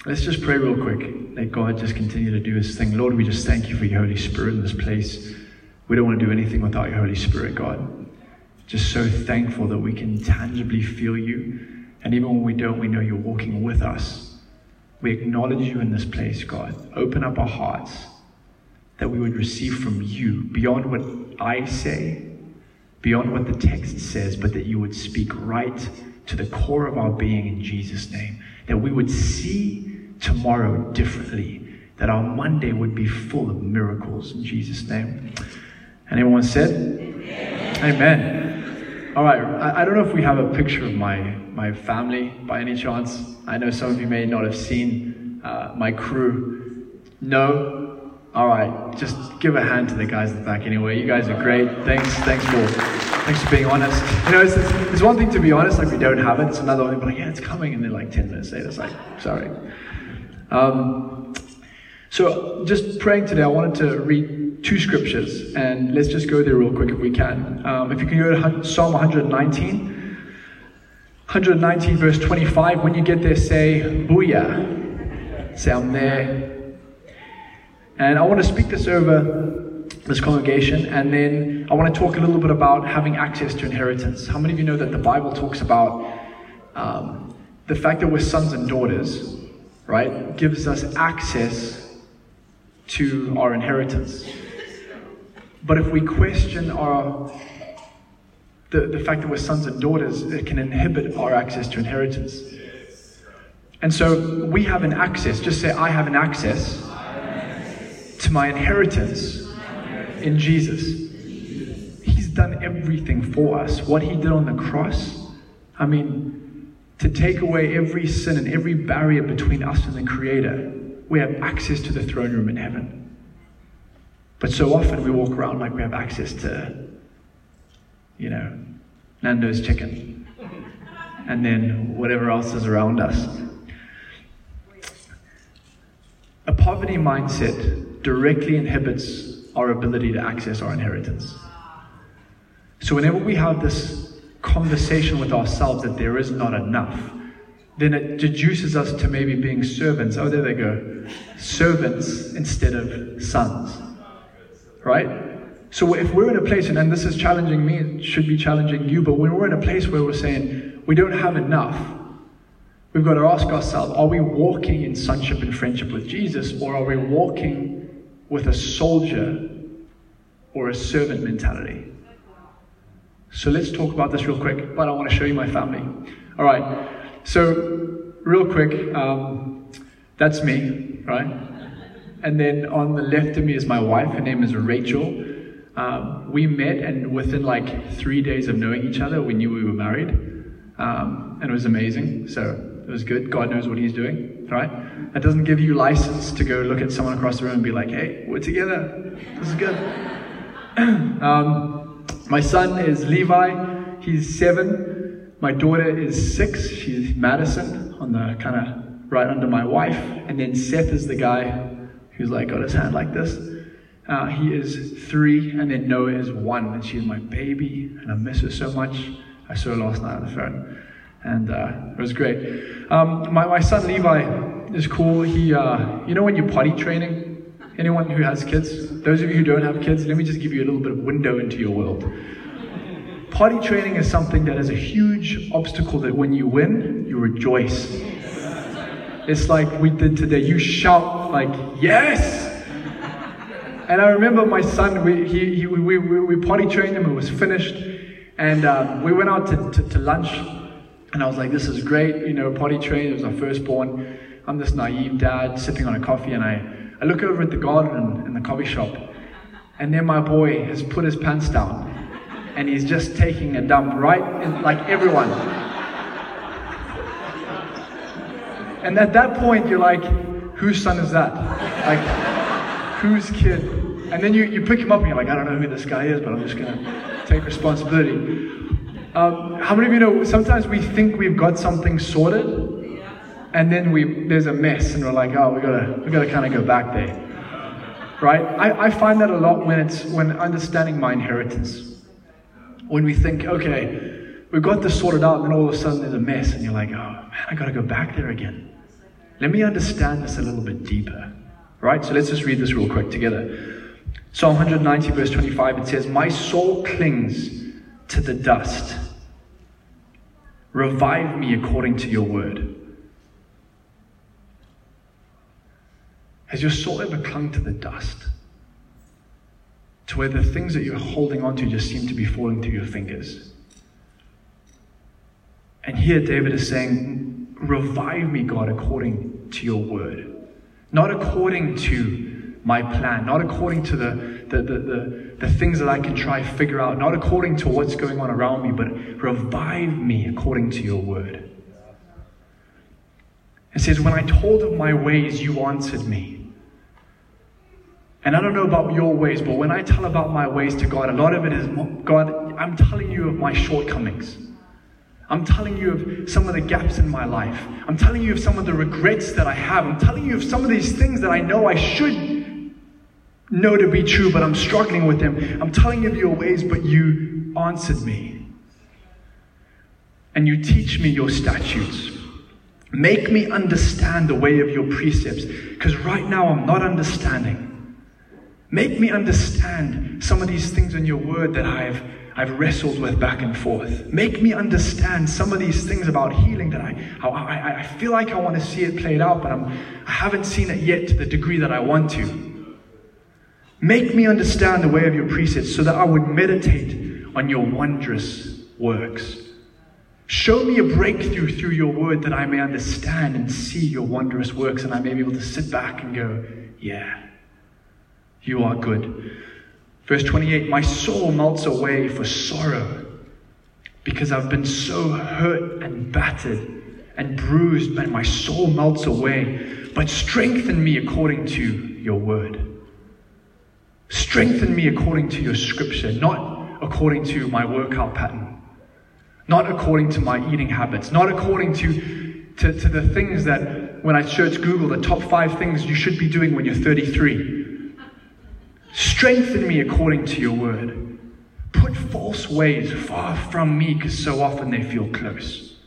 Let's just pray real quick. Let God just continue to do His thing. Lord, we just thank You for Your Holy Spirit in this place. We don't want to do anything without Your Holy Spirit, God. Just so thankful that we can tangibly feel You. And even when we don't, we know You're walking with us. We acknowledge You in this place, God. Open up our hearts that we would receive from You beyond what I say, beyond what the text says, but that You would speak right to the core of our being in Jesus' name. That we would see tomorrow differently. That our Monday would be full of miracles in Jesus' name. And everyone said? Amen. Amen. All right, I don't know if we have a picture of my family by any chance. I know some of you may not have seen my crew. No? All right, just give a hand to the guys at the back anyway. You guys are great. Thanks for being honest. You know, it's one thing to be honest, like we don't have it. It's another one to be like, yeah, it's coming. And then like 10 minutes later, it's like, sorry. So just praying today, I wanted to read 2 scriptures, and let's just go there real quick if we can. If you can go to Psalm 119 verse 25. When you get there, say, Booyah. Say, I'm there. And I want to speak this over this congregation, and then I want to talk a little bit about having access to inheritance. How many of you know that the Bible talks about the fact that we're sons and daughters, right, gives us access to our inheritance. But if we question the fact that we're sons and daughters, it can inhibit our access to inheritance. And so we have an access, just say, I have an access to my inheritance in Jesus. He's done everything for us. What He did on the cross, I mean, to take away every sin and every barrier between us and the Creator, we have access to the throne room in heaven. But so often we walk around like we have access to, you know, Nando's chicken, and then whatever else is around us. A poverty mindset directly inhibits our ability to access our inheritance. So whenever we have this conversation with ourselves that there is not enough, then it deduces us to maybe being servants. Oh, there they go. Servants instead of sons. Right? So if we're in a place, and this is challenging me, it should be challenging you, but when we're in a place where we're saying we don't have enough, we've got to ask ourselves, are we walking in sonship and friendship with Jesus, or are we walking with a soldier or a servant mentality? So let's talk about this real quick, but I want to show you my family. All right, so real quick, that's me, right? And then on the left of me is my wife. Her name is Rachel. We met, and within like 3 days of knowing each other, we knew we were married. And it was amazing. So it was good. God knows what He's doing, right? That doesn't give you license to go look at someone across the room and be like, hey, we're together. This is good. My son is Levi. He's 7. My daughter is 6. She's Madison, on the kind of right under my wife. And then Seth is the guy who's like got his hand like this. He is 3, and then Noah is 1, and she's my baby, and I miss her so much. I saw her last night on the phone, and it was great. My son Levi is cool. He, you know when you're potty training? Anyone who has kids? Those of you who don't have kids, let me just give you a little bit of window into your world. Potty training is something that is a huge obstacle that when you win, you rejoice. It's like we did today. You shout like, yes! And I remember my son, we potty trained him, it was finished. And we went out to lunch. And I was like, this is great, you know, potty trained. It was our firstborn. I'm this naive dad sipping on a coffee. And I look over at the garden in the coffee shop. And then my boy has put his pants down. And he's just taking a dump right in, like everyone. And at that point, you're like, whose son is that? Like, whose kid? And then you pick him up and you're like, I don't know who this guy is, but I'm just going to take responsibility. How many of you know, sometimes we think we've got something sorted, and then there's a mess, and we're like, oh, we gotta kind of go back there. Right? I find that a lot when understanding my inheritance. When we think, okay, we've got this sorted out, and then all of a sudden there's a mess, and you're like, oh man, I gotta go back there again. Let me understand this a little bit deeper. Right? So let's just read this real quick together. Psalm 190 verse 25, it says, "My soul clings to the dust. Revive me according to your word." Has your soul ever clung to the dust? To where the things that you're holding on to just seem to be falling through your fingers? And here David is saying, revive me, God, according to your word. Not according to my plan, not according to the things that I can try to figure out, not according to what's going on around me, but revive me according to your word. It says, when I told of my ways, you answered me. And I don't know about your ways, but when I tell about my ways to God, a lot of it is, God, I'm telling you of my shortcomings. I'm telling you of some of the gaps in my life. I'm telling you of some of the regrets that I have. I'm telling you of some of these things that I know I should know to be true, but I'm struggling with them. I'm telling you of your ways, but you answered me. And you teach me your statutes. Make me understand the way of your precepts, because right now I'm not understanding. Make me understand some of these things in your word that I've wrestled with back and forth. Make me understand some of these things about healing that I feel like I want to see it played out, but I haven't seen it yet to the degree that I want to. Make me understand the way of your precepts so that I would meditate on your wondrous works. Show me a breakthrough through your word that I may understand and see your wondrous works, and I may be able to sit back and go, yeah, you are good. Verse 28, my soul melts away for sorrow because I've been so hurt and battered and bruised, and my soul melts away. But strengthen me according to your word. Strengthen me according to your scripture, not according to my workout pattern, not according to my eating habits, not according to the things that when I search Google, the top 5 things you should be doing when you're 33. Strengthen me according to your word. Put false ways far from me, because so often they feel close.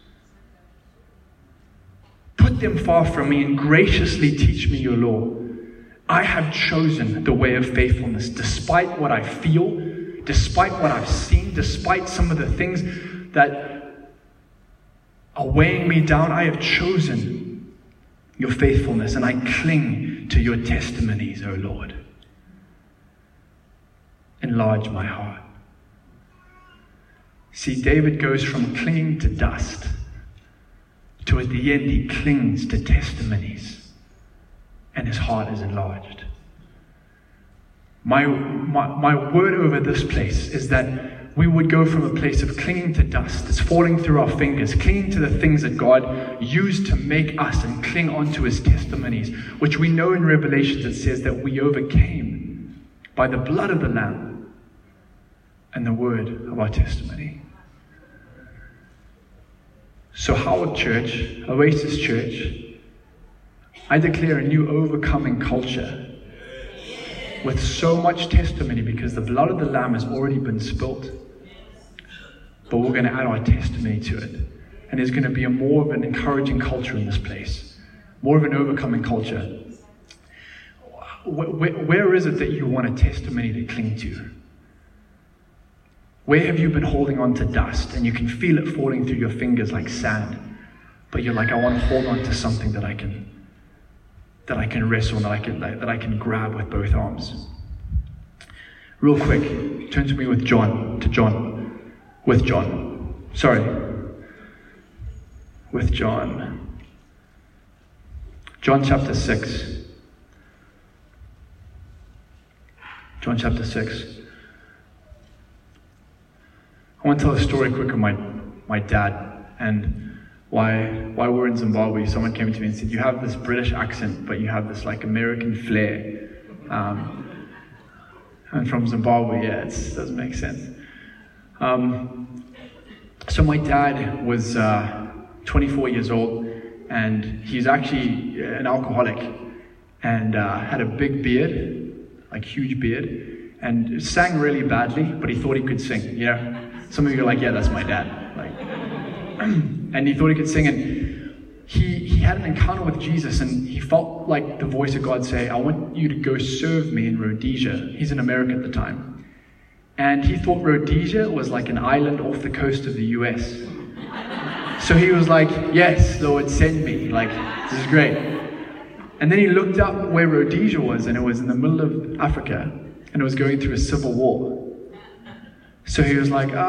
Put them far from me and graciously teach me your law. I have chosen the way of faithfulness, despite what I feel, despite what I've seen, despite some of the things that are weighing me down. I have chosen your faithfulness, and I cling to your testimonies, O Lord. Enlarge my heart. See, David goes from clinging to dust to, at the end, he clings to testimonies, and his heart is enlarged. My word over this place is that we would go from a place of clinging to dust that's falling through our fingers, clinging to the things that God used to make us, and cling onto his testimonies, which we know in Revelations it says that we overcame by the blood of the Lamb and the word of our testimony. So Howard Church, Oasis Church, I declare a new overcoming culture with so much testimony, because the blood of the Lamb has already been spilt. But we're going to add our testimony to it. And there's going to be more of an encouraging culture in this place. More of an overcoming culture. Where is it that you want a testimony to cling to? Where have you been holding on to dust and you can feel it falling through your fingers like sand, but you're like, I want to hold on to something that I can wrestle, that I can grab with both arms. Real quick, turn to me with John chapter 6. John chapter 6. I want to tell a story quick of my dad, and why we're in Zimbabwe. Someone came to me and said, you have this British accent, but you have this like American flair. And from Zimbabwe, yeah, it doesn't make sense. So my dad was 24 years old, and he's actually an alcoholic, and had a big beard, like huge beard, and sang really badly, but he thought he could sing, you know? Some of you are like, yeah, that's my dad. Like, and he thought he could sing, and he had an encounter with Jesus, and he felt like the voice of God say, I want you to go serve me in Rhodesia. He's in America at the time. And he thought Rhodesia was like an island off the coast of the US. So he was like, yes, Lord, send me. Like, this is great. And then he looked up where Rhodesia was, and it was in the middle of Africa, and it was going through a civil war. So he was like,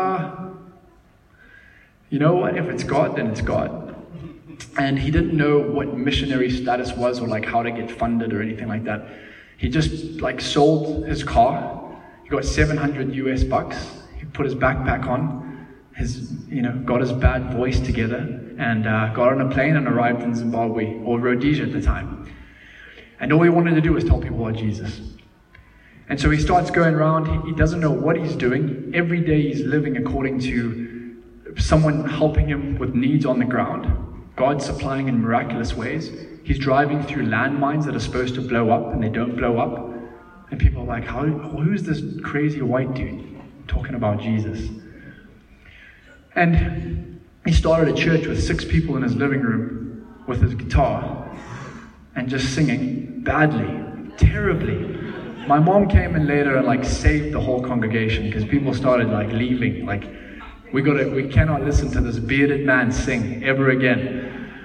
you know what, if it's God, then it's God. And he didn't know what missionary status was, or like how to get funded or anything like that. He just like sold his car. He got 700 US bucks. He put his backpack on, got his bad voice together, and got on a plane and arrived in Zimbabwe, or Rhodesia at the time. And all he wanted to do was tell people about Jesus. And so he starts going around. He doesn't know what he's doing. Every day he's living according to someone helping him with needs on the ground. God supplying in miraculous ways. He's driving through landmines that are supposed to blow up, and they don't blow up. And people are like, who's this crazy white dude talking about Jesus? And he started a church with 6 people in his living room with his guitar and just singing badly, terribly. My mom came in later and like saved the whole congregation, because people started like leaving. Like, we cannot listen to this bearded man sing ever again.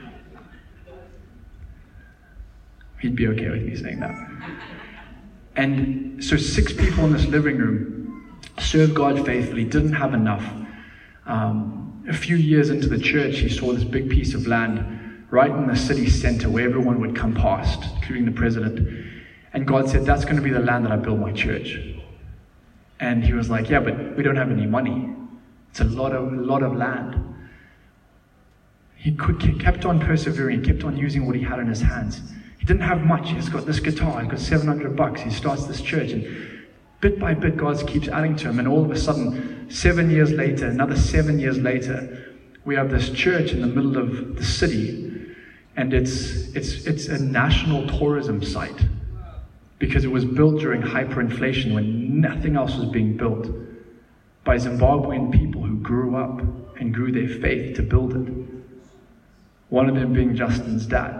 He'd be okay with me saying that. And so 6 people in this living room served God faithfully, didn't have enough. A few years into the church, he saw this big piece of land right in the city center where everyone would come past, including the president. And God said, that's going to be the land that I build my church. And he was like, yeah, but we don't have any money. It's a lot of land. He kept on persevering, kept on using what he had in his hands. He didn't have much. He's got this guitar, he's got 700 bucks. He starts this church, and bit by bit, God keeps adding to him. And all of a sudden, 7 years later, another 7 years later, we have this church in the middle of the city, and it's a national tourism site, because it was built during hyperinflation when nothing else was being built, by Zimbabwean people who grew up and grew their faith to build it. One of them being Justin's dad.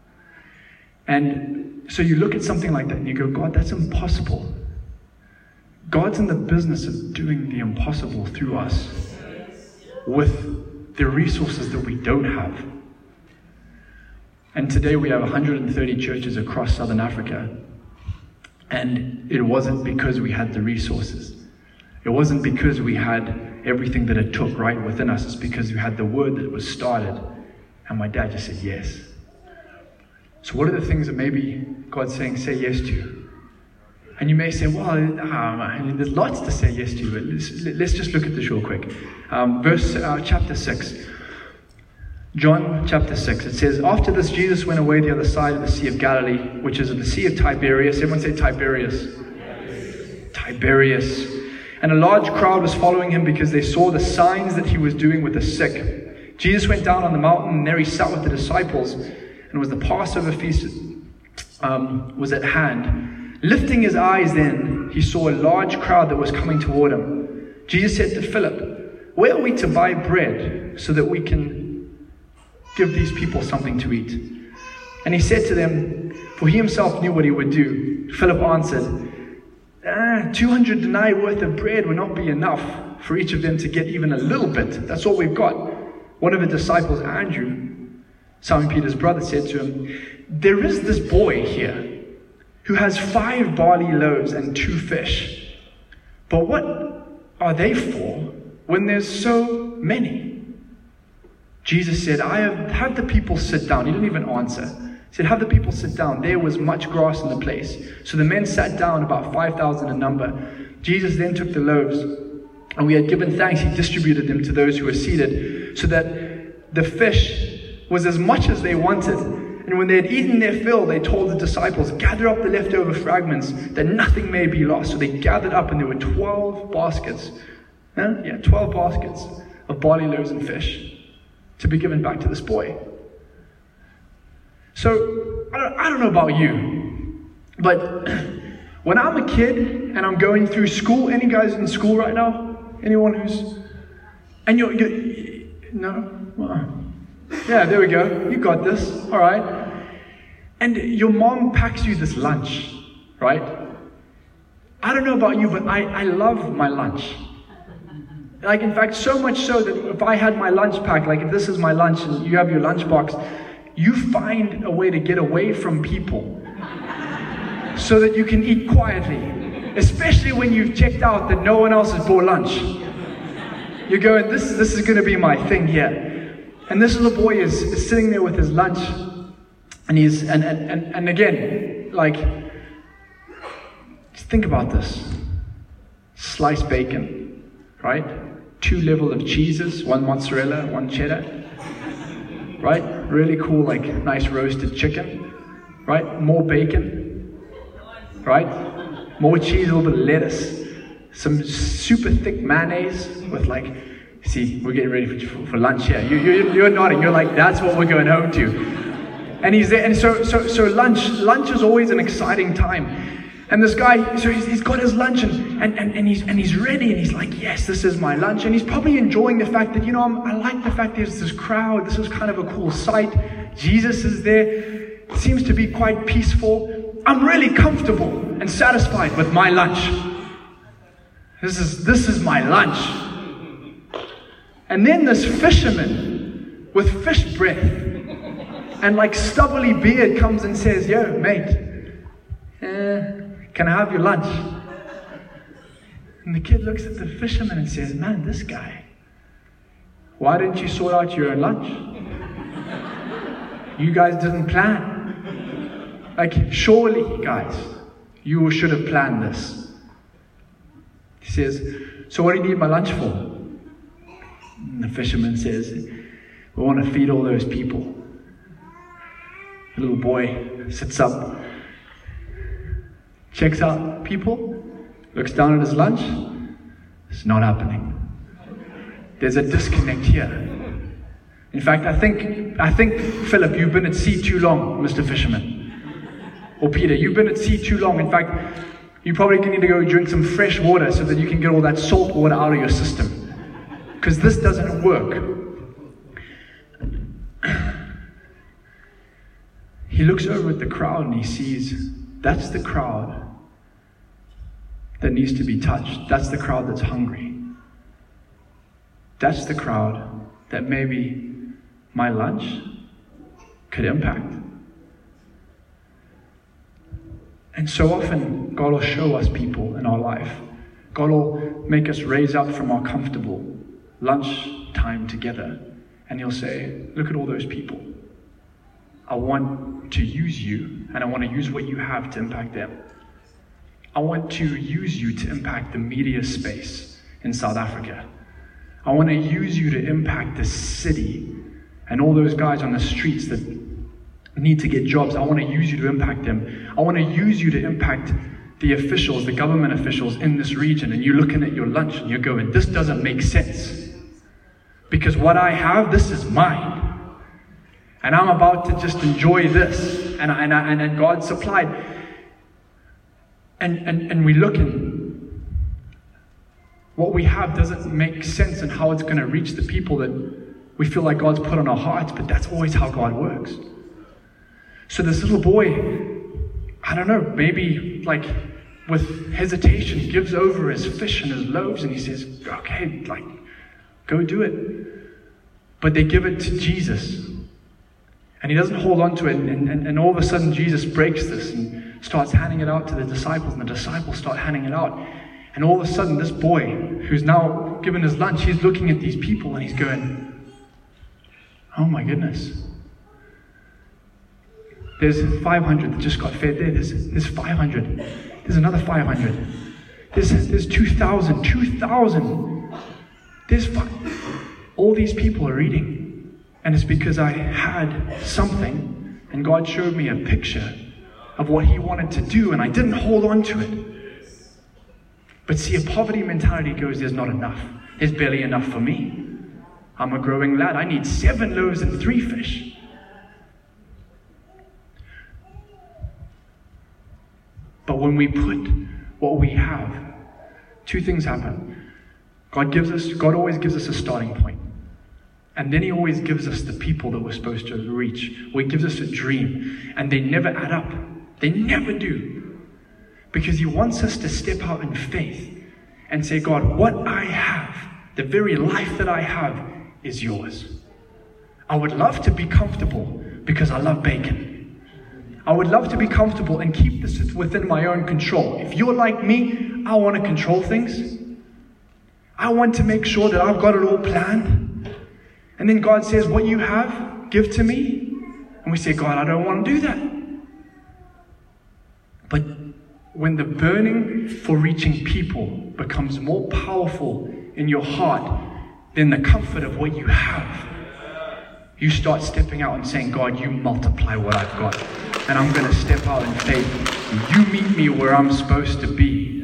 And so you look at something like that and you go, God, that's impossible. God's in the business of doing the impossible through us with the resources that we don't have. And today we have 130 churches across Southern Africa. And it wasn't because we had the resources. It wasn't because we had everything that it took right within us. It's because we had the word that was started. And my dad just said yes. So what are the things that maybe God's saying, say yes to? And you may say, well, there's lots to say yes to, but let's just look at this real quick. Chapter 6. John chapter 6. It says, after this, Jesus went away the other side of the Sea of Galilee, which is the Sea of Tiberias. Everyone say Tiberias. Tiberias. And a large crowd was following him because they saw the signs that he was doing with the sick. Jesus went down on the mountain, and there he sat with the disciples. And it was the Passover feast was at hand. Lifting his eyes then, he saw a large crowd that was coming toward him. Jesus said to Philip, where are we to buy bread so that we can give these people something to eat? And he said to them, for he himself knew what he would do. Philip answered, 200 denarii worth of bread would not be enough for each of them to get even a little bit. That's all we've got. One of the disciples, Andrew, Simon Peter's brother, said to him, there is this boy here who has 5 barley loaves and 2 fish. But what are they for when there's so many? Jesus said, I have had the people sit down. He didn't even answer. He said, have the people sit down. There was much grass in the place. So the men sat down, about 5,000 in number. Jesus then took the loaves, and when he had given thanks, he distributed them to those who were seated, so that the fish was as much as they wanted. And when they had eaten their fill, they told the disciples, gather up the leftover fragments, that nothing may be lost. So they gathered up, and there were 12 baskets. 12 baskets of barley loaves and fish to be given back to this boy. So, I don't know about you, but when I'm a kid and I'm going through school, any guys in school right now? Anyone who's... And you're no? Yeah, there we go. You got this. All right. And your mom packs you this lunch, right? I don't know about you, but I love my lunch. Like, in fact, so much so that if I had my lunch pack, like if this is my lunch and you have your lunch box, you find a way to get away from people so that you can eat quietly, especially when you've checked out that no one else has bought lunch. You're going, this is going to be my thing here. And this little boy is sitting there with his lunch, and he's, and again, like, just think about this. Sliced bacon, right? 2 levels of cheeses, 1 mozzarella, 1 cheddar, right? Really cool, like, nice roasted chicken, right? More bacon, right? More cheese, a little bit of lettuce, some super thick mayonnaise with, like, see, we're getting ready for lunch here. You're nodding, you're like, that's what we're going home to. And he's there, and so lunch is always an exciting time. And this guy, so he's got his lunch, and he's ready, and he's like, yes, this is my lunch. And he's probably enjoying the fact that, I like the fact there's this crowd. This is kind of a cool sight. Jesus is there. It seems to be quite peaceful. I'm really comfortable and satisfied with my lunch. This is my lunch. And then this fisherman with fish breath and like stubbly beard comes and says, yo, mate, can I have your lunch? And the kid looks at the fisherman and says, man, this guy, why didn't you sort out your own lunch? You guys didn't plan. Like, surely, guys, you should have planned this. He says, so what do you need my lunch for? And the fisherman says, we want to feed all those people. The little boy sits up, checks out people, looks down at his lunch. It's not happening. There's a disconnect here. In fact, I think Philip, you've been at sea too long, Mr. Fisherman. Or Peter, you've been at sea too long. In fact, you probably need to go drink some fresh water so that you can get all that salt water out of your system. Because this doesn't work. He looks over at the crowd and he sees that's the crowd that needs to be touched. That's the crowd that's hungry. That's the crowd that maybe my lunch could impact. And so often, God will show us people in our life. God will make us raise up from our comfortable lunch time together. And He'll say, look at all those people. I want to use you, and I want to use what you have to impact them. I want to use you to impact the media space in South Africa. I want to use you to impact the city and all those guys on the streets that need to get jobs. I want to use you to impact them. I want to use you to impact the officials, the government officials in this region. And you're looking at your lunch and you're going, this doesn't make sense. Because what I have, this is mine. And I'm about to just enjoy this. And God supplied. And we look and what we have doesn't make sense and how it's going to reach the people that we feel like God's put on our hearts, but that's always how God works. So this little boy, I don't know, maybe like with hesitation gives over his fish and his loaves and he says, okay, like, go do it. But they give it to Jesus. And he doesn't hold on to it, and all of a sudden Jesus breaks this and starts handing it out to the disciples, and the disciples start handing it out. And all of a sudden this boy, who's now given his lunch, he's looking at these people and he's going, oh my goodness. There's 500 that just got fed there. There's 500. There's another 500. There's 2,000. 2,000. All these people are eating. And it's because I had something, and God showed me a picture of what He wanted to do, and I didn't hold on to it. But see, a poverty mentality goes, there's not enough. There's barely enough for me. I'm a growing lad. I need 7 loaves and 3 fish. But when we put what we have, 2 things happen. God always gives us a starting point. And then he always gives us the people that we're supposed to reach. Or he gives us a dream. And they never add up. They never do. Because he wants us to step out in faith and say, God, what I have, the very life that I have, is yours. I would love to be comfortable because I love bacon. I would love to be comfortable and keep this within my own control. If you're like me, I want to control things. I want to make sure that I've got it all planned. And then God says, what you have, give to me. And we say, God, I don't want to do that. But when the burning for reaching people becomes more powerful in your heart than the comfort of what you have, you start stepping out and saying, God, you multiply what I've got. And I'm going to step out in faith. You meet me where I'm supposed to be.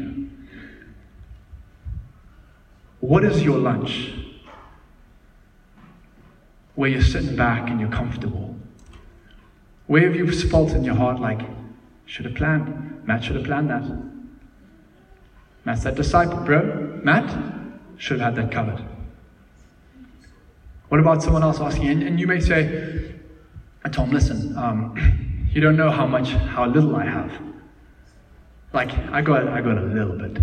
What is your lunch? Where you're sitting back and you're comfortable? Where have you felt in your heart like, should have planned? Matt should have planned that. Matt's that disciple, bro. Matt should have had that covered. What about someone else asking? And you may say, Tom, listen, you don't know how little I have. Like, I got a little bit.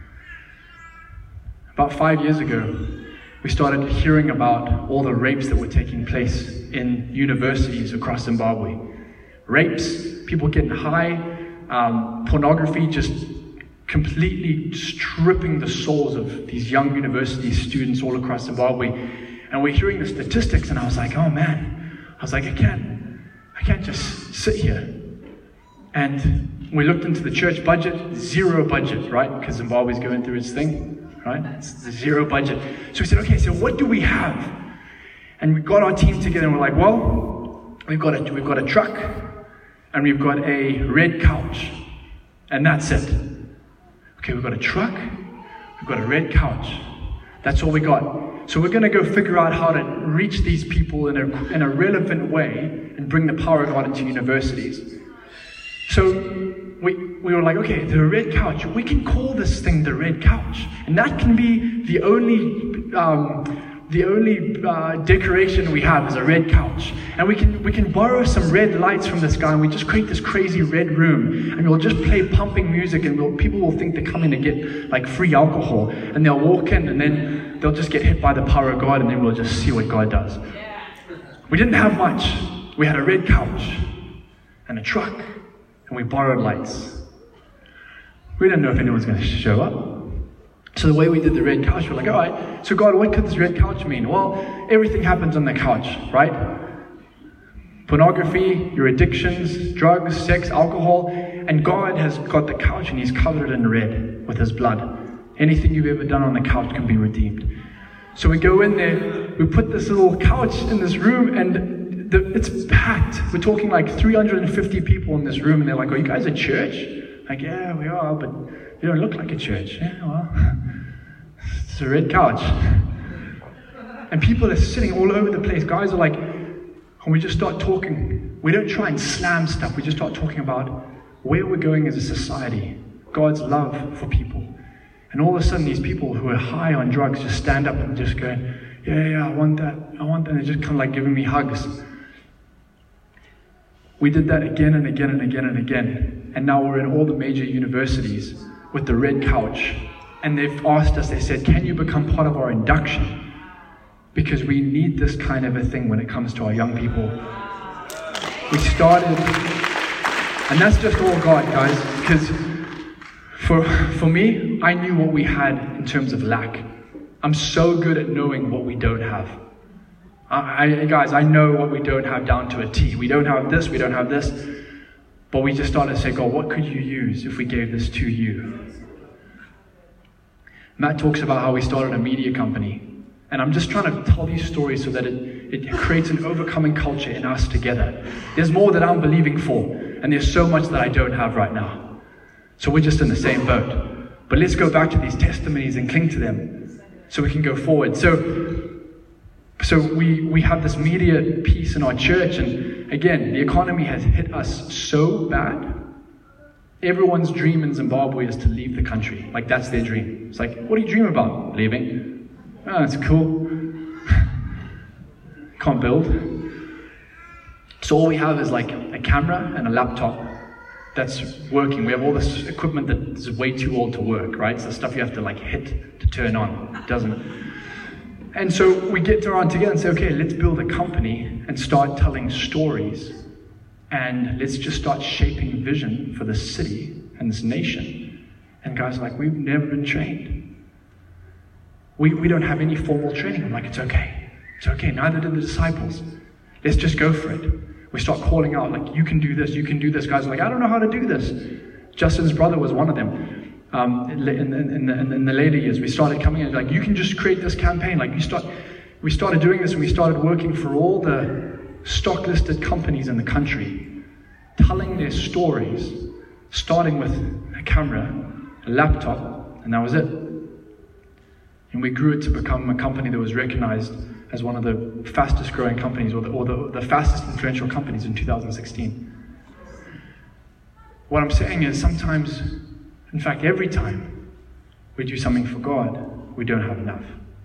About 5 years ago, we started hearing about all the rapes that were taking place in universities across Zimbabwe. Rapes, people getting high, pornography just completely stripping the souls of these young university students all across Zimbabwe. And we're hearing the statistics, and I was like, oh man. I was like, I can't just sit here. And we looked into the church budget, zero budget, right? Because Zimbabwe's going through its thing. Right? It's zero budget. So we said, okay, so what do we have? And we got our team together and we're like, well, we've got a truck and we've got a red couch. And that's it. Okay, we've got a truck, we've got a red couch. That's all we got. So we're going to go figure out how to reach these people in a relevant way and bring the power of God into universities. So we were like, okay, the red couch, we can call this thing the red couch. And that can be the only decoration we have is a red couch. And we can borrow some red lights from this guy and we just create this crazy red room. And we'll just play pumping music and people will think they're coming to get like free alcohol. And they'll walk in and then they'll just get hit by the power of God and then we'll just see what God does. We didn't have much. We had a red couch and a truck. And we borrowed lights. We didn't know if anyone was going to show up. So the way we did the red couch, we're like, all right, so God, what could this red couch mean? Well, everything happens on the couch, right? Pornography, your addictions, drugs, sex, alcohol, and God has got the couch and He's covered it in red with His blood. Anything you've ever done on the couch can be redeemed. So we go in there, we put this little couch in this room, and it's packed. We're talking like 350 people in this room, and they're like, "Oh, you guys a church?" Like, "Yeah, we are, but you don't look like a church." Yeah, well, it's a red couch. And people are sitting all over the place. Guys are like, and we just start talking. We don't try and slam stuff. We just start talking about where we're going as a society, God's love for people. And all of a sudden, these people who are high on drugs just stand up and just go, yeah, I want that. And they just kind of like giving me hugs. We did that again and again and again and again. And now we're in all the major universities with the red couch. And they've asked us, they said, can you become part of our induction? Because we need this kind of a thing when it comes to our young people. We started, and that's just all God, guys. Because for me, I knew what we had in terms of lack. I'm so good at knowing what we don't have. Guys, I know what we don't have down to a T. We don't have this, we don't have this. But we just started to say, God, what could you use if we gave this to you? Matt talks about how we started a media company. And I'm just trying to tell these stories so that it creates an overcoming culture in us together. There's more that I'm believing for. And there's so much that I don't have right now. So we're just in the same boat. But let's go back to these testimonies and cling to them so we can go forward. So we have this media piece in our church, and again, the economy has hit us so bad. Everyone's dream in Zimbabwe is to leave the country. Like, that's their dream. It's like, what do you dream about? Leaving. Oh, that's cool. can't build. So all we have is like a camera and a laptop that's working. We have all this equipment that is way too old to work, right? It's the stuff you have to like hit to turn on. It doesn't. And so we get around together and say, okay, let's build a company and start telling stories. And let's just start shaping vision for this city and this nation. And guys are like, we've never been trained. We don't have any formal training. I'm like, it's okay. It's okay. Neither did the disciples. Let's just go for it. We start calling out, like, you can do this, you can do this. Guys are like, I don't know how to do this. Justin's brother was one of them. In the later years, we started coming in, like, you can just create this campaign. Like, we started doing this, and we started working for all the stock-listed companies in the country, telling their stories, starting with a camera, a laptop, and that was it. And we grew it to become a company that was recognized as one of the fastest growing companies, or the fastest influential companies in 2016. What I'm saying is sometimes, in fact every time we do something for God, we don't have enough.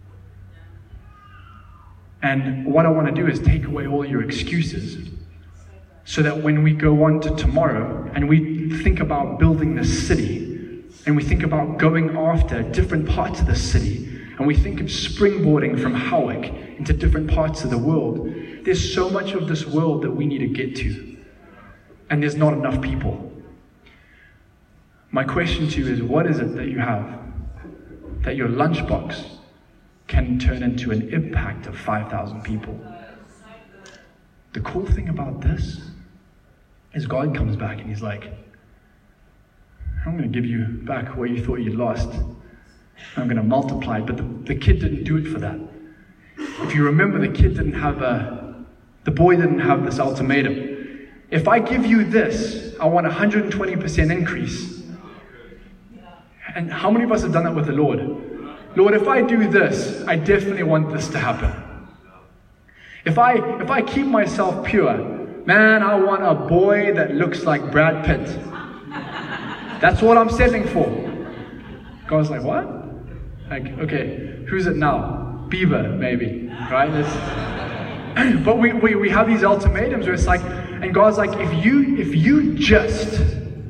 And what I want to do is take away all your excuses, so that when we go on to tomorrow and we think about building this city, and we think about going after different parts of the city, and we think of springboarding from Howick into different parts of the world, there's so much of this world that we need to get to. And there's not enough people. My question to you is, what is it that you have that your lunchbox can turn into an impact of 5,000 people? The cool thing about this is God comes back and he's like, I'm going to give you back what you thought you'd lost. I'm going to multiply it. But the kid didn't do it for that. If you remember, the boy didn't have this ultimatum. If I give you this, I want 120% increase. And how many of us have done that with the Lord? Lord, if I do this, I definitely want this to happen. If I keep myself pure, man, I want a boy that looks like Brad Pitt. That's what I'm settling for. God's like, what? Like, okay, who's it now? Bieber, maybe, right? But we have these ultimatums where it's like, and God's like, if you just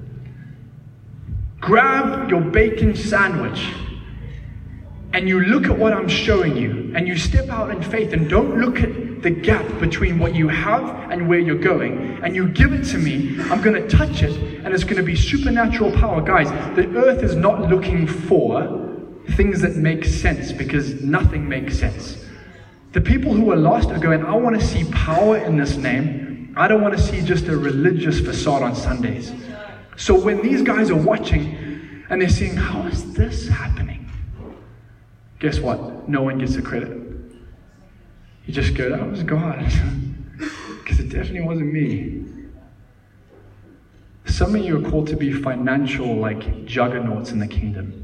grab your bacon sandwich and you look at what I'm showing you, and you step out in faith and don't look at the gap between what you have and where you're going, and you give it to me, I'm going to touch it, and it's going to be supernatural power. Guys, the earth is not looking for things that make sense, because nothing makes sense. The people who are lost are going, I want to see power in this name. I don't want to see just a religious facade on Sundays. So when these guys are watching and they're seeing, how is this happening? Guess what? No one gets the credit. You just go, that was God. Because it definitely wasn't me. Some of you are called to be financial, like, juggernauts in the kingdom.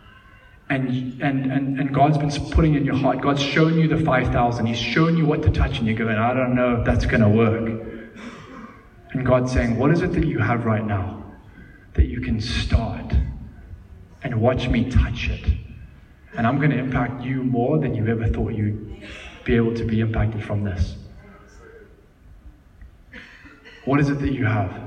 And God's been putting in your heart. God's shown you the 5,000. He's shown you what to touch, and you're going, I don't know if that's going to work. And God's saying, what is it that you have right now that you can start and watch me touch it? And I'm going to impact you more than you ever thought you'd be able to be impacted from this. What is it that you have?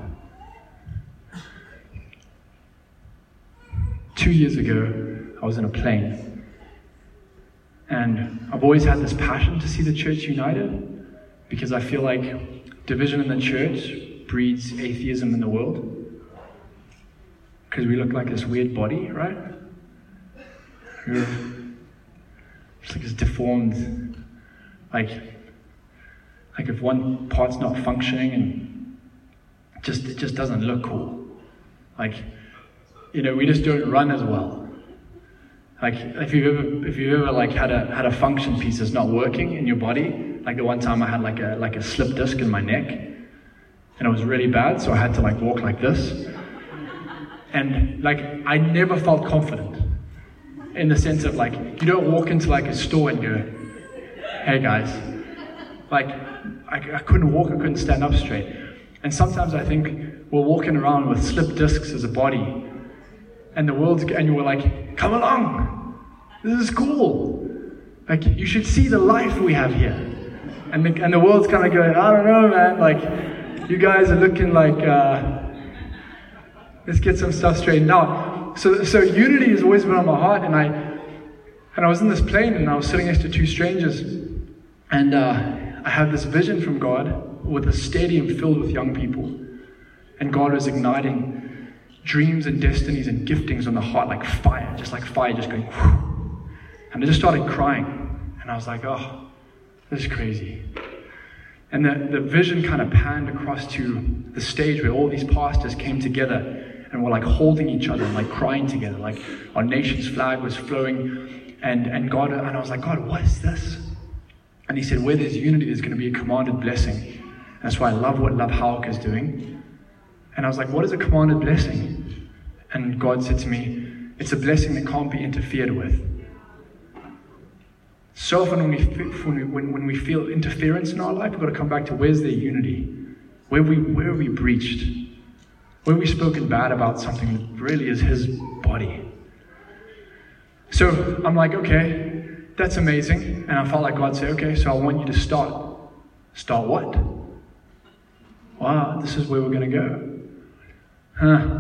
2 years ago, I was in a plane, and I've always had this passion to see the church united, because I feel like division in the church breeds atheism in the world, because we look like this weird body, right? We're just like this deformed, like if one part's not functioning, and it just doesn't look cool. Like, we just don't run as well. Like, if you've ever like had a function piece that's not working in your body, like the one time I had like a slip disc in my neck, and it was really bad, so I had to like walk like this, and like I never felt confident, in the sense of like, you don't walk into like a store and go, hey guys, like I couldn't walk, I couldn't stand up straight. And sometimes I think we're walking around with slip discs as a body, and you were like, come along, this is cool. Like, you should see the life we have here. And the world's kind of going, I don't know, man, like, you guys are looking like, let's get some stuff straightened out. So unity has always been on my heart, and I was in this plane, and I was sitting next to two strangers, and I had this vision from God with a stadium filled with young people, and God was igniting dreams and destinies and giftings on the heart like fire, just going whew. And I just started crying, and I was like, oh, this is crazy. And the vision kind of panned across to the stage where all these pastors came together and were like holding each other and like crying together, like our nation's flag was flowing, and I was like, God, what is this? And he said, where there's unity, there's going to be a commanded blessing. And that's why I love what Love Hauck is doing. And I was like, what is a commanded blessing? And God said to me, it's a blessing that can't be interfered with. So often when we feel interference in our life, we've got to come back to where's the unity? Where have we breached? Where have we spoken bad about something that really is his body? So I'm like, okay, that's amazing. And I felt like God said, okay, so I want you to start. Start what? Wow, this is where we're going to go. Huh.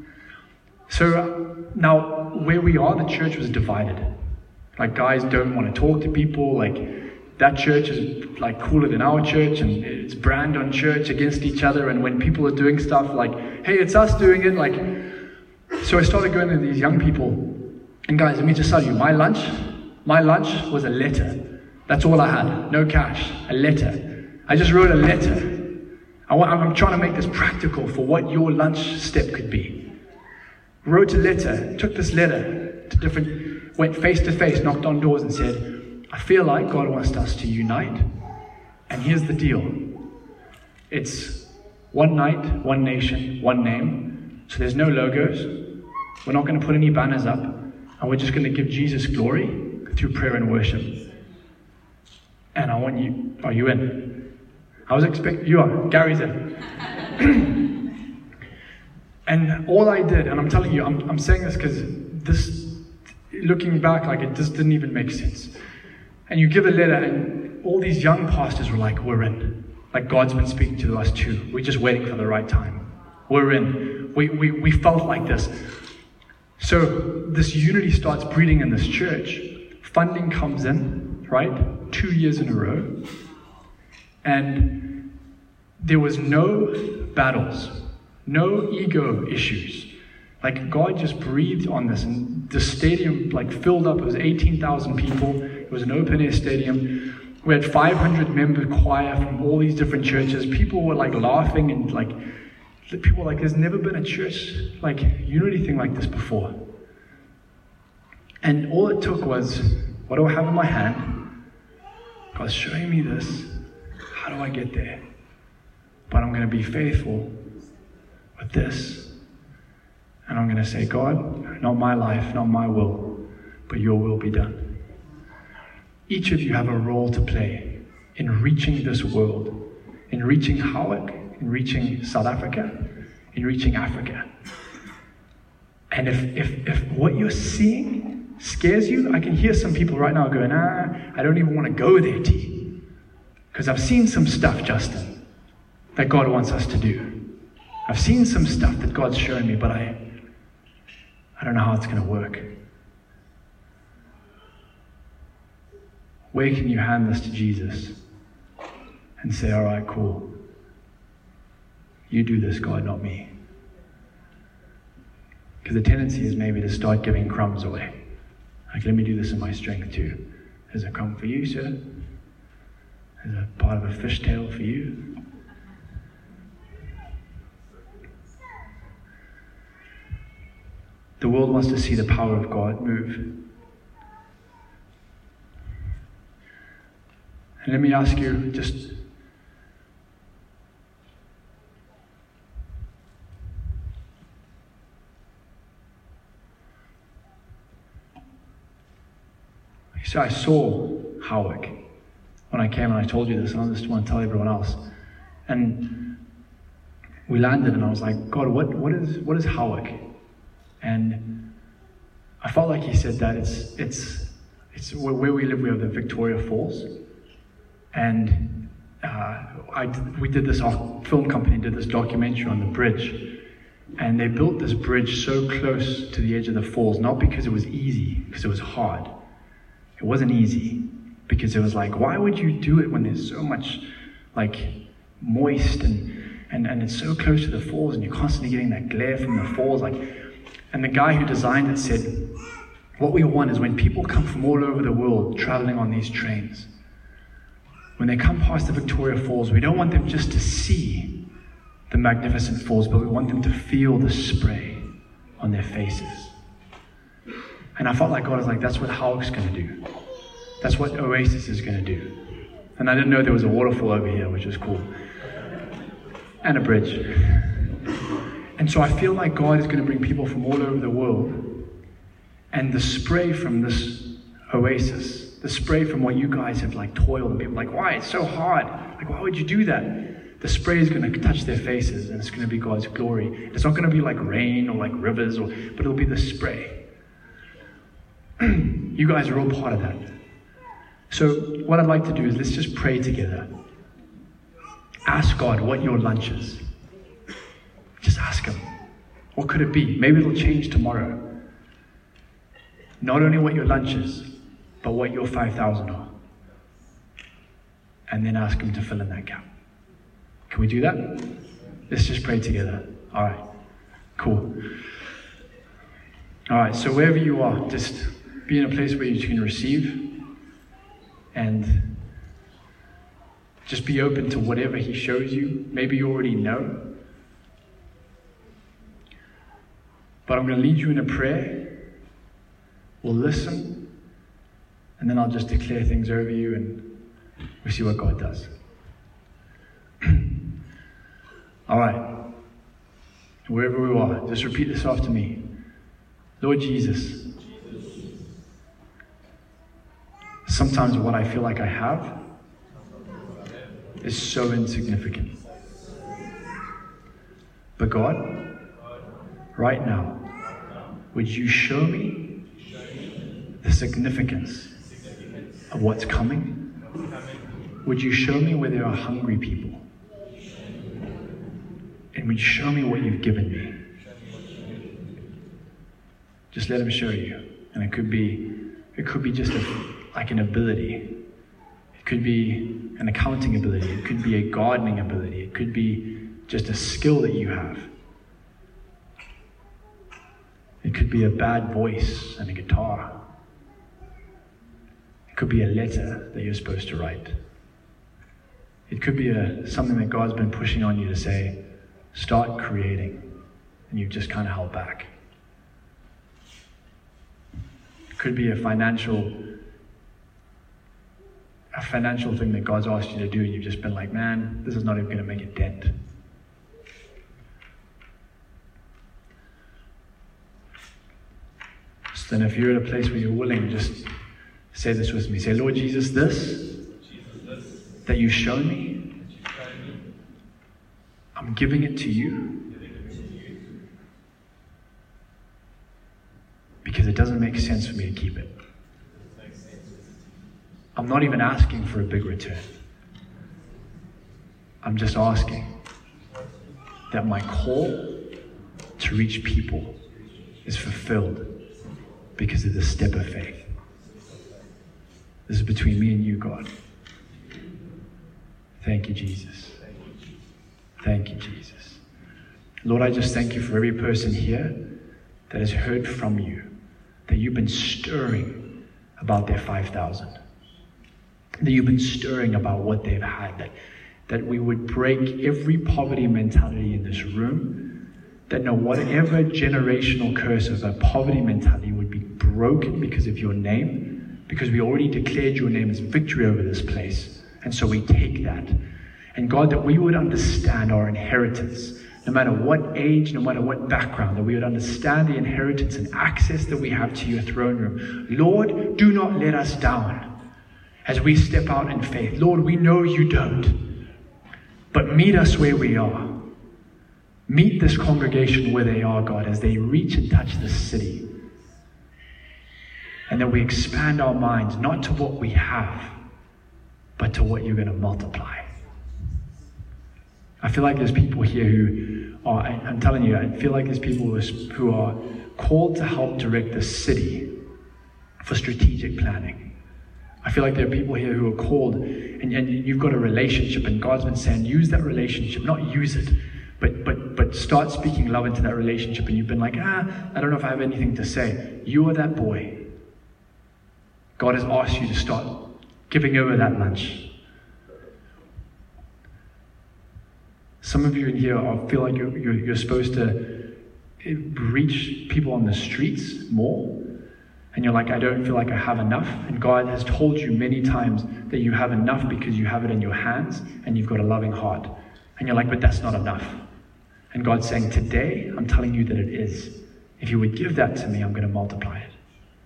So now, where we are, the church was divided. Like, guys don't want to talk to people. Like, that church is like cooler than our church, and it's brand on church against each other. And when people are doing stuff like, hey, it's us doing it, like, so I started going to these young people. And guys, let me just tell you, my lunch was a letter. That's all I had. No cash. A letter. I just wrote a letter. I'm trying to make this practical for what your lunch step could be. Wrote a letter, took this letter to went face to face, knocked on doors and said, I feel like God wants us to unite. And here's the deal. It's one night, one nation, one name. So there's no logos. We're not going to put any banners up. And we're just going to give Jesus glory through prayer and worship. And I want you, are you in? I was expecting, you are, Gary's in. And all I did, and I'm telling you, I'm saying this because this, looking back, like it just didn't even make sense. And you give a letter, and all these young pastors were like, we're in. Like God's been speaking to us too. We're just waiting for the right time. We're in. We felt like this. So this unity starts breeding in this church. Funding comes in, right? 2 years in a row. And there was no battles, no ego issues. Like God just breathed on this, and the stadium like filled up. It was 18,000 people. It was an open air stadium. We had 500 member choir from all these different churches. People were like laughing, and like people were like, there's never been a church like unity thing like this before. And all it took was, what do I have in my hand? God's showing me this. How do I get there? But I'm going to be faithful with this. And I'm going to say, God, not my life, not my will, but your will be done. Each of you have a role to play in reaching this world, in reaching Hauck, in reaching South Africa, in reaching Africa. And if what you're seeing scares you, I can hear some people right now going, I don't even want to go there, T. Because I've seen some stuff, Justin, that God wants us to do. I've seen some stuff that God's shown me, but I don't know how it's going to work. Where can you hand this to Jesus and say, all right, cool. You do this, God, not me. Because the tendency is maybe to start giving crumbs away. Like, let me do this in my strength too. There's a crumb for you, sir. There's a part of a fishtail for you. The world wants to see the power of God move. And let me ask you, just so I saw Hauck when I came, and I told you this, and I just want to tell everyone else. And we landed, and I was like, God, what is Hauck? And I felt like he said that it's where we live. We have the Victoria Falls, and we did this, our film company did this documentary on the bridge, and they built this bridge so close to the edge of the falls, not because it was easy, because it was hard. It wasn't easy, because it was like, why would you do it when there's so much like moist and it's so close to the falls and you're constantly getting that glare from the falls, like. And the guy who designed it said, what we want is when people come from all over the world traveling on these trains, when they come past the Victoria Falls, we don't want them just to see the magnificent falls, but we want them to feel the spray on their faces. And I felt like God was like, that's what Hulk's going to do. That's what Oasis is going to do. And I didn't know there was a waterfall over here, which was cool. And a bridge. And so I feel like God is going to bring people from all over the world. And the spray from this Oasis, the spray from what you guys have like toiled, and people are like, why? It's so hard. Like, why would you do that? The spray is going to touch their faces, and it's going to be God's glory. It's not going to be like rain or like rivers, but it'll be the spray. You guys are all part of that. So what I'd like to do is let's just pray together. Ask God what your lunch is. Just ask Him. What could it be? Maybe it'll change tomorrow. Not only what your lunch is, but what your 5,000 are. And then ask Him to fill in that gap. Can we do that? Let's just pray together. All right. Cool. All right. So wherever you are, just be in a place where you can receive. And just be open to whatever He shows you. Maybe you already know. But I'm going to lead you in a prayer. We'll listen. And then I'll just declare things over you and we'll see what God does. All right. Wherever we are, just repeat this after me. Lord Jesus, sometimes what I feel like I have is so insignificant. But God, right now, would you show me the significance of what's coming? Would you show me where there are hungry people? And would you show me what you've given me? Just let Him show you. And it could be just like an ability. It could be an accounting ability. It could be a gardening ability. It could be just a skill that you have. It could be a bad voice and a guitar. It could be a letter that you're supposed to write. It could be something that God's been pushing on you to say, start creating, and you've just kind of held back. It could be a financial thing that God's asked you to do, and you've just been like, man, this is not even going to make a dent. So then if you're at a place where you're willing, just say this with me. Say, Lord Jesus, this that you've shown me, I'm giving it to you because it doesn't make sense for me to keep it. I'm not even asking for a big return. I'm just asking that my call to reach people is fulfilled because of the step of faith. This is between me and you, God. Thank you, Jesus. Thank you, Jesus. Lord, I just thank you for every person here that has heard from you, that you've been stirring about their 5,000, that you've been stirring about what they've had, that we would break every poverty mentality in this room, that no whatever generational curse of a poverty mentality would be broken because of your name, because we already declared your name as victory over this place. And so we take that. And God, that we would understand our inheritance, no matter what age, no matter what background, that we would understand the inheritance and access that we have to your throne room. Lord, do not let us down as we step out in faith. Lord, we know you don't, but meet us where we are. Meet this congregation where they are, God, as they reach and touch this city. And that we expand our minds, not to what we have, but to what you're going to multiply. I feel like there's people here who are, I'm telling you, I feel like there's people who are called to help direct the city for strategic planning. I feel like there are people here who are called, and you've got a relationship, and God's been saying, use that relationship, not use it, but start speaking love into that relationship, and you've been like, I don't know if I have anything to say. You are that boy. God has asked you to start giving over that lunch. Some of you in here feel like you're supposed to reach people on the streets more, and you're like, I don't feel like I have enough. And God has told you many times that you have enough because you have it in your hands and you've got a loving heart. And you're like, but that's not enough. And God's saying, today, I'm telling you that it is. If you would give that to me, I'm going to multiply it.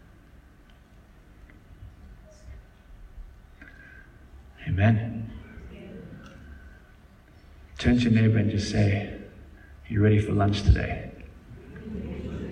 Amen. Turn to your neighbor and just say, are you ready for lunch today?